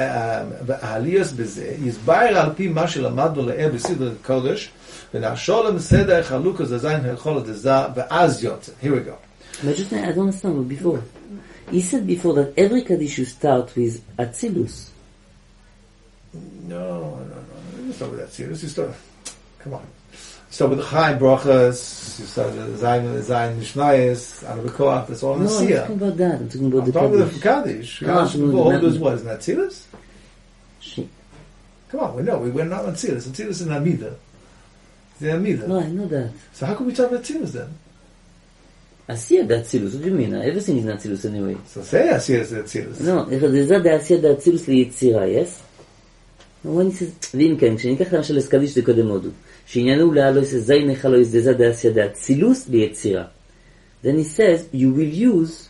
v'aliyos b'zeh yizbayer al pi ma shelamadnu le'er b'sidrat kodesh v'nasholem seder chalukos zayin hechol dezah v'az yotze. Here we go. But just I don't understand. Before he said before that every Kaddish you start with Atzilus. No. Let's start with Atzilus. Come on. start with the Chaim Brachas, you start with Zayin Mishnayos, Anu B'Koach, that's all in No, the I'm Siyah. talking about that. I'm talking about I'm the talking about the Kaddish. Kaddish. All those what? Isn't that Tzilus? She- Come on, we're not on Tzilus. Tzilus is in Amida. It's in Amida. No, I know that. So how can we talk about Tzilus then? Asiya da Atzilus. What do you mean? Everything is not Atzilus anyway. So say Asiyah is Tzilus. No, זה da Asiya da Atzilus ליצירה, yes? ואני says, ואם כן, כשניקח למשל לסקדיש זה קודם הודו, שעניינו להלויס זין נחלויס זה da Asiya da Atzilus ליצירה. Then he says, you will use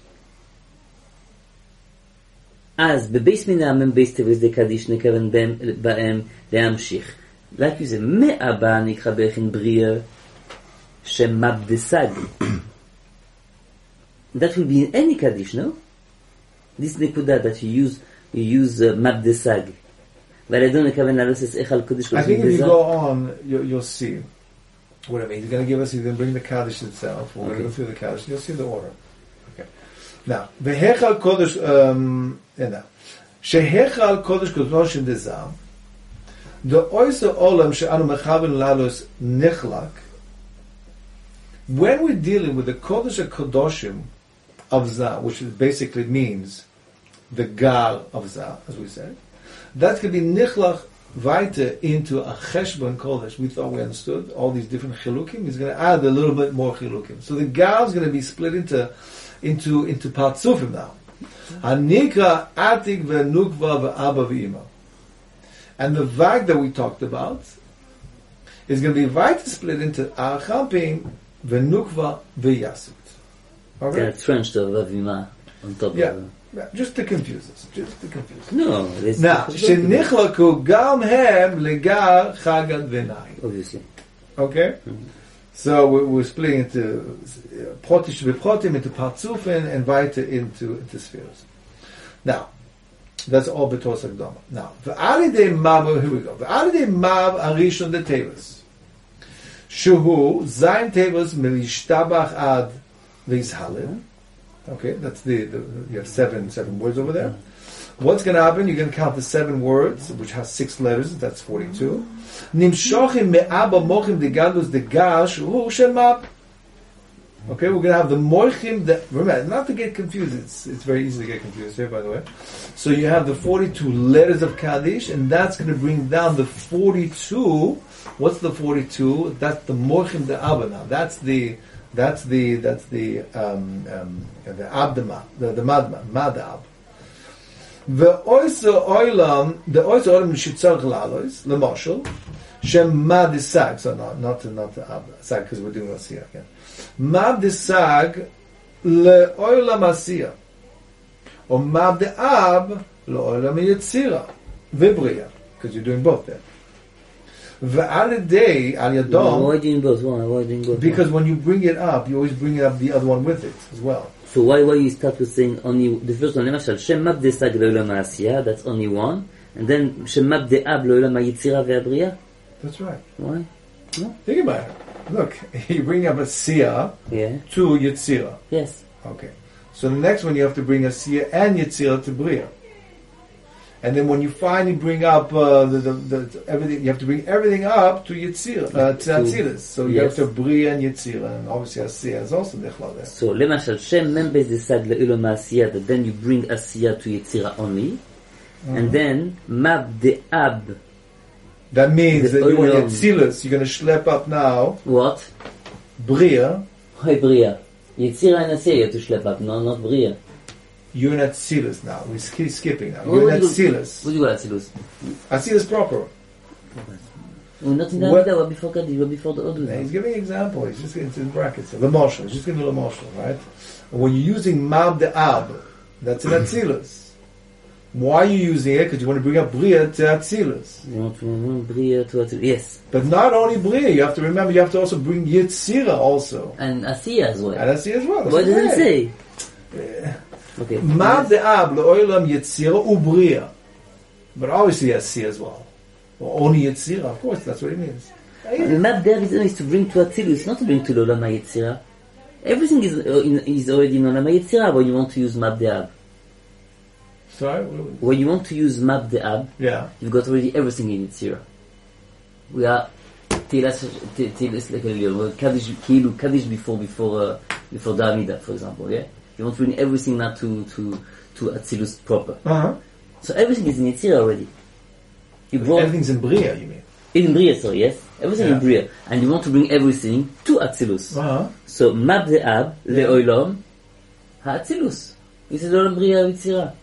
אז בבייס מנעמם בייס תבריס דה קדיש נכוון בהם להמשיך. רק זה מהבא נקרא בכן בריאה שמבדסג. That will be in any Kaddish, no? This nekuda that you use mabdesag. But I don't know analysis echal Kaddish. I think if you go on, you'll see what I mean. He's going to give us, he's going to bring the Kaddish itself. We're going to go through the Kaddish. You'll see the order. Okay. Now, v'hechal Kodesh, shehechal Kodesh Kodoshim dezam, the oysa olam she'anu mechaven lalos nechlak. When we're dealing with the Kodesh HaKodoshim of Zah, which basically means the Gal of Zah, as we said, that's going to be Nichlach weiter into a Cheshbon Kodesh. We thought we understood all these different Chilukim. He's going to add a little bit more Chilukim. So the Gal is going to be split into Partzufim now. Hanikra Atik ve'Nukva ve'Abba ve'Ima. And the Vag that we talked about is going to be weiter split into Achampim ve'Nukva ve'Yasut. Okay? Yeah, French to Vavima on top Yeah. of it. Yeah, just to confuse us. No, it's Now, shenichlaku gam hem legar chagad v'nai. obviously. Okay? So we're splitting into protish v'protim, into partzufin, and weiter into spheres. Now, that's all betos hakdama. Now, v'alidei mav, here we go. V'alidei mav arishon de tevas. Shuhu zayin tevas milishtabach ad v'izhalil. Okay, that's you have seven words over there. What's going to happen? You're going to count the 7 words, which has 6 letters. That's 42. Nimshochim me'aba mochim degadlus degash hu shemab. Okay, we're going to have the mochim. Remember, not to get confused. It's very easy to get confused here, by the way. So you have the 42 letters of Kaddish, and that's going to bring down the 42. What's the 42? That's the mochim de abba now. That's the abdama, the madab. The oysa oilam shitzarch lalois lemoshel shem madisag. So not the absag, because we're doing asiya again. Madisag leoilam asiya, or mabdeab leoilam yitzira vibria, because you're doing both there. V'alidei al yadom. Why doing both? Why doing both? Because when you bring it up, you always bring it up the other one with it as well. So why you start with saying only the first one? למשל, שם מבדסג לעולם העשייה, that's only one, and then שם מבדאב לעולם היצירה והבריאה. That's right. Why? No? Think about it. Look, you bring up a siyah to yitzira. Yes. Okay. So the next one you have to bring a siyah and yitzira to bria. And then when you finally bring up the everything, you have to bring everything up to Yitzira, to Atzilus. So you have to Bria and Yitzira, and obviously Asiya is also Nechla there. So, למשל, שם members decide לעולם העשייה, that then you bring Asiya to Yitzira only, and then Mabde'ab. That means that you in Atzilus, you're going to schlep up now. What? Bria. Why Bria? Yitzira and Asiya you have to schlep up, no, not Bria. You're in Atzilus now. We keep skipping now. You're in Atzilus. What do you want Atzilus? Atzilus proper. Not in the Amida, what before Kaddish, what before the Odu. He's giving an example. He's just getting into brackets. L'moshel. He's just giving l'moshel, right? When you're using Mab de Ab, that's in Atzilus. Why are you using it? Because you want to bring up Bria to Atzilus. You want to bring Bria to Atzilus, yes. But not only Bria, you have to remember, you have to also bring Yitzira also. And Asiya as well. And Asiya as well. What does it say? Okay. Mab de Ab le'olam Yitzira u'Bria. But obviously Asiya as well. Or only Yitzira, of course, that's what it means. Mab de Ab is to bring to Atzilus, not to bring to L'olam HaYetzira. Everything is already in L'olam HaYetzira when you want to use Mab de Ab. Sorry? When you want to use Mab de Ab, yeah, you've got already everything in Yetzira. We are Teilas like Kaddish before Damida, for example, yeah? You want to bring everything now to Atzilus proper. Uh-huh. So everything is in Yetzirah already. You brought Everything's in Bria, you mean? in Bria, sorry, yes? Everything in Bria. And you want to bring everything to Atzilus. Uh-huh. So Mab De'ab Le'olam HaAtzilus. This is Olam Bria Yetzirah.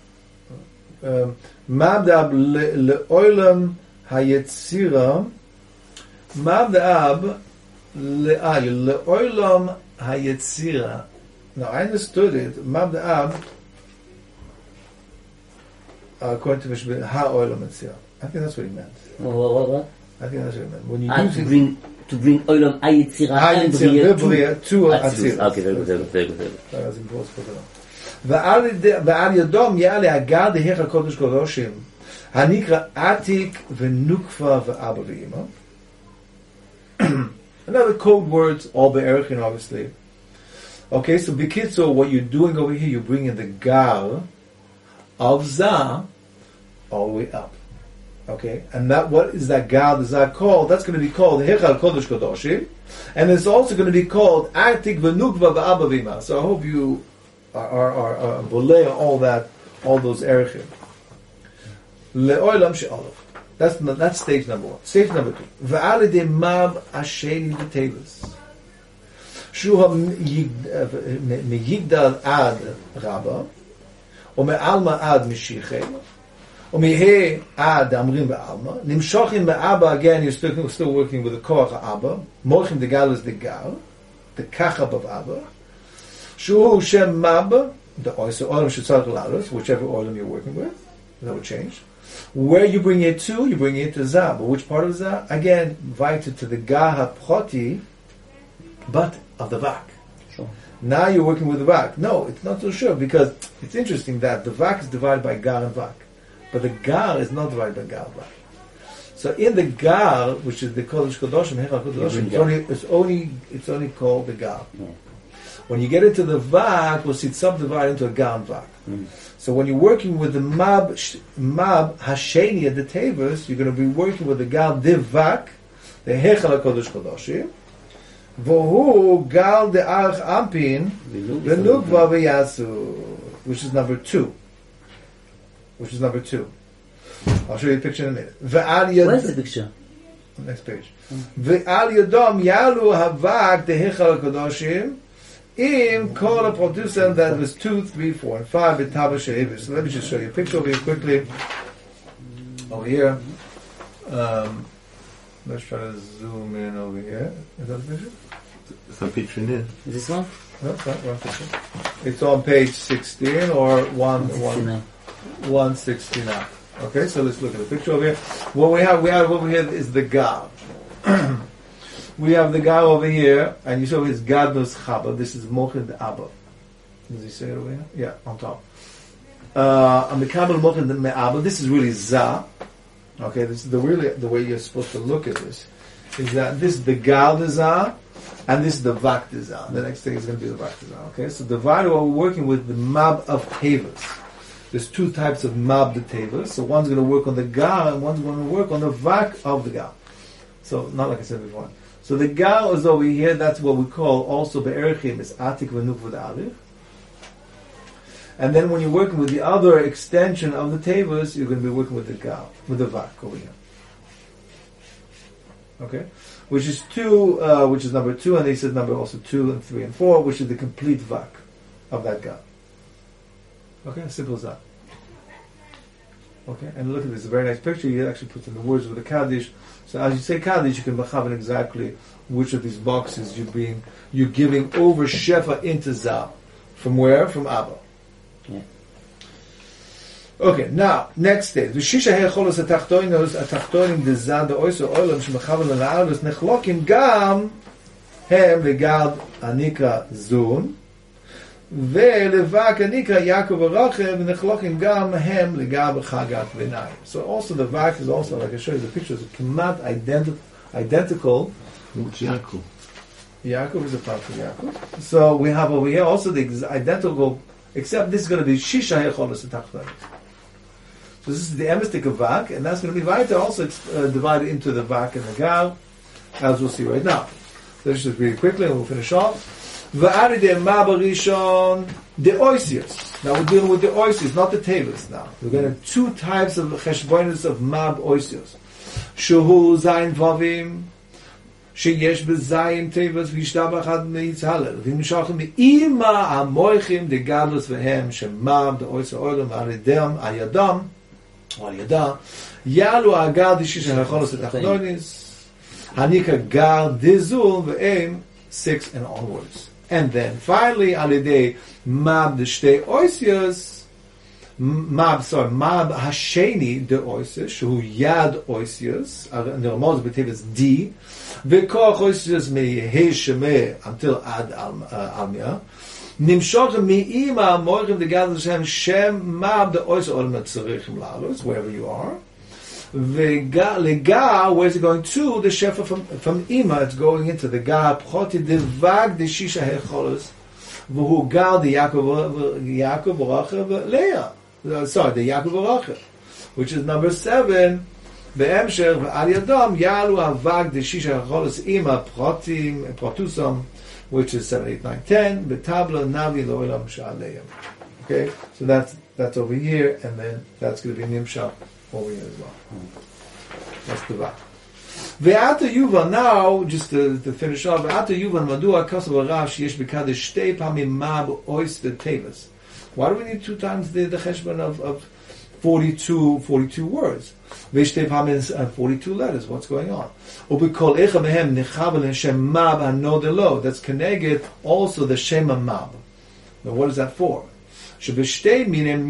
Mabdab le'olam hayetzira. Mabdab le'olam hayetzira. Now I understood it. Mabdab, according to Mishbeh, ha'olam hayetzira. I think that's what he meant. What? I think that's what he meant. When you use to bring Olam HaYetzirah and Bria to Atzilus. Okay, very good. That was important. ועל ידום יעלה הגר דהיך הקודש קודשים הנקרא עתיק ונוקפה ואבא ואמא. Another code words, all be'erichin, obviously. Okay, so b'kitzur, what you're doing over here, you're bringing the gar of Zah all the way up. Okay, and that, what is that gar, the Zah called? That's going to be called Hechal Kodesh Kodoshim, and it's also going to be called Atik V'Nukva V'Abba V'Ima. So I hope you are boleh all those erechim. Le'olam she'alav. That's stage number one. Stage number two. V'alidei mab asheni b'tevus. Shuha meyigdal ad rabba, o me'alma ad mishiche, o me'he ad amrim be'alma, nimshochim me'abba, again you're still working with the koach ha'abba, mochim the gal is the gal, the kachab of abba, Shu Shem Mab, the oil should start to whichever oil you're working with. That would change. Where you bring it to, you bring it to Zah. But which part of Zah? Again, invited to the Gah HaPchoti, but of the Vak. Sure. Now you're working with the Vak. No, it's not so sure, because it's interesting that the Vak is divided by Gar and Vak. But the Gar is not divided by Gar and Vak. So in the Gar, which is the Kodesh Kodoshim, Hechal Kodoshim, it's only called the Gar. Yeah. When you get into the Vak, we'll see it subdivided into a Gar and Vak. So when you're working with the Mab Hasheni at the Tevus, you're going to be working with the Gal de Vak, the Hechal HaKodesh Kodoshim, Vohu Gal de Arch Ampin, the Nukva V'Yasu, which is number two. I'll show you a picture in a minute. Where's the picture? Next page. Ve'al Yodom Yalu Havak de Hechal HaKodoshim, in call a producer that was 2, 3, 4, and 5 with Taba She'evis. So let me just show you a picture over here quickly. Over here. Let's try to zoom in over here. Is that a picture? There's a picture in there. Is this one? No, it's not one picture. It's on page 16 or 169. Okay, so let's look at the picture over here. What we have over here is the Gar. We have the guy over here, and you saw his Gadnus Chaba. This is Mochin the Abba. Does he say it over here? Yeah, on top. On the Kabbalah Mochin the Abba, this is really Zah. Okay, this is the way you're supposed to look at this. Is that this is the Gal de Zah, and this is the Vak de Zah. The next thing is going to be the Vak de Zah. Okay, so divided, we're working with the Mab of Tevus. There's two types of Mab de Tevus. So one's going to work on the Gal, and one's going to work on the Vak of the Gal. So, not like I said before. So the Gal is over here, that's what we call also Be'erechim, is Atik V'Nuk V'Alif. And then when you're working with the other extension of the Tevus, you're going to be working with the Gal, with the Vak over here. Okay? Which is which is number 2, and they said number also 2 and 3 and 4, which is the complete Vak of that Gal. Okay? Simple as that. Okay? And look at this, a very nice picture. He actually puts in the words with the Kaddish. So as you say Kaddish, you can mechavan exactly which of these boxes you're giving over Shefa into Zah. From where? From Abba. Yeah. Okay, now, next stage. The Shisha Hecholos Atachtoinim de Zah de Oyso Olam Shemechavan La'alus Nechlokim Gam Hem Legad Anikra Zun Ve'levak Anikra Yaakov Arachem Nechlokim Gam Hem Legad Chagat V'nai. So also the Vak is also, like I showed you the pictures, Kemat identical. Which Yaakov? Yaakov is a part of Yaakov. So we have over here also the identical, except this is going to be Shisha Hecholos Atachtoinim. So this is the emistic of Vak, and that's going to be Vaita also divided into the Vak and the Gal. as we'll see right now. Let's just read it quickly and we'll finish off. V'aridei mab harishon de'oisius. Now we're dealing with the oisius, not the tevas now. We're going to have two types of cheshbonis of mab oisius. Shuhu zayin vavim, sheyesh bezayin tevas v'yishtabach ad me'itzhalel. V'imshachim me'ima ha'moichim de'gadlus v'hem shemab de'oisius oilam aridem ayadam or ayadah yalu agar dishish ha'cholos etachnonis hanika gar dezul v'em 6 and onwards. And then finally, alidei mab de shtei oisius, mab hasheni de oisius, who yad oisius, and the Ramaz b'tevis D, v'koach oisius me'yehei shemeh until ad almia, nimshochem mi'ima moichem de gad l'shem shem mab de oisius olam tzarichim lalos, wherever you are. Lega, where's it going to? The shefa from Ima, it's going into the Ga Pchoti Devag the Shisha Hecholos V'hu Gal the Yaakov Rachel Leah. Sorry, the Yaakov Rachel, which is number 7. Be'emsher V'al Yadam Yalu Havag the Shisha Hecholos Ima Pchotim Protusam, which is 7, 8, 9, 10. Betabla Navi Lo'elam Sha'aleim. Okay, so that's over here, and then that's going to be Nimshah over here as well. That's the Vav. Ve'ata Yuvan, now, just to finish off, Ve'ata Yuvan, Madua Kosovo Rav, Sheyesh B'Kadesh, Shtei Pamim Mab Ois the Tevas. Why do we need 2 times the cheshbon of 42 words? Ve'shtei Pamim 42 letters. What's going on? Ubikol Echa Mehem Nechavel Shem Mab Hanodelo. That's connected also the Shema Mab. Now, what is that for? Shebeshtei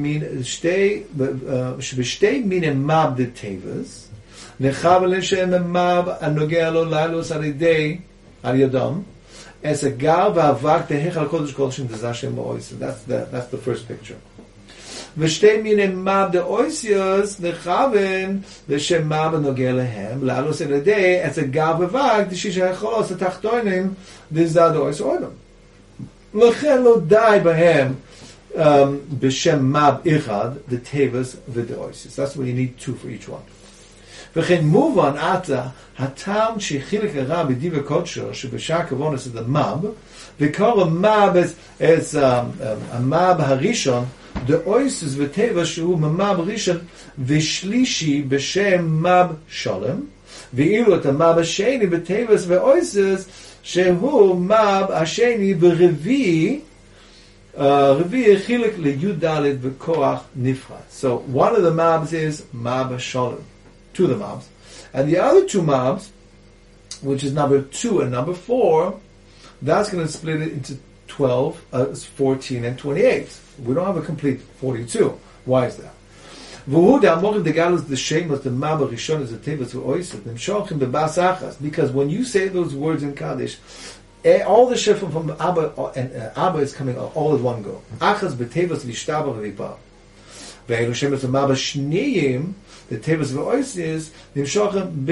minem mab de tevas nechavel shem mab anogea lo lalos aridei al yadam as a gal va'avak tehechal kodesh kodeshim dezashem ba'ois. That's the first picture. V'shtei minem mab de oisios nechavel l'shem mab anogea lehem lalos aridei as a gal va'avak deshisha hecholos atachtonim dezad ois oidam lechen lo dai bahem b'shem mab ichad, the tevas v'deoisis. That's why you need 2 for each one. V'chen move on ata hatam shechilik hara b'diva kodsho sheb'shar kavonas is the mab v'kol a mab is a mab harishon deoisis v'teva shehu mab rishon v'shlishi b'shem mab sholem v'ilu et a mab hasheni v'tevas v'oisis shehu mab hasheni v'revi so one of the mabs is mab shalom, 2 of the mabs, and the other 2 mabs, which is number 2 and number 4, that's going to split it into 12, 14, and 28. We don't have a complete 42. Why is that? Because when you say those words in Kaddish, all the shifra from Abba and Abba is coming all at one go. Achas betevas v'shtaba v'vipa. Ve'elu shemes v'maba shniyim, the tevas v'oisis, nimshochem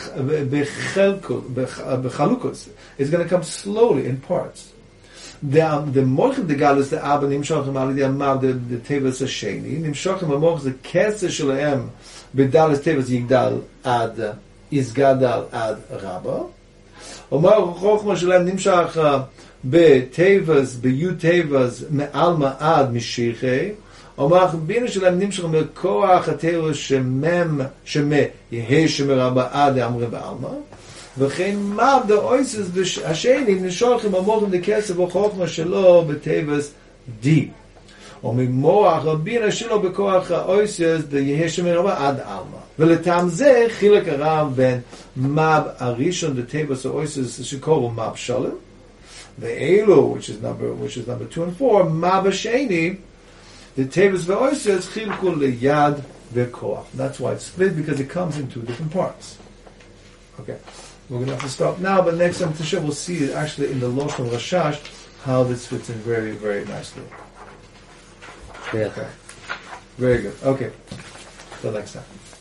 b'chalukos. It's going to come slowly in parts. The mochim de galus the Abba nimshochem alidei mab the tevas hasheni nimshochem amoch the keser shelahem b'dalas tevas yigdal ad izgadal ad rabba. Omar chokhma shalem nimshach betevas beyud tevas me'alma ad mishiche. Omar bina shalem nimshach me'koach atevas shemem sheme yehei shemeraba ad amre be'alma. V'chein mab the oises hasheni nisholchim amochim the kesef chokhma shelo betevas di. וממוח רבינה שלו בכוח האויסס יהיה שמרבה עד עלמא. ולטעם זה חילק הרב בין מב הראשון דתיבס האויסס שקוראו מב שלם, ואילו, which is number 2 and 4, מב השני, דתיבס והאויסס חילקו ליד וכוח. That's why it's split, because it comes in 2 different parts. Okay, we're going to have to stop now, but next time we'll see it actually in the Lashon Rashash, how this fits in very, very nicely. Yeah. Okay. Very good. Okay. Till next time.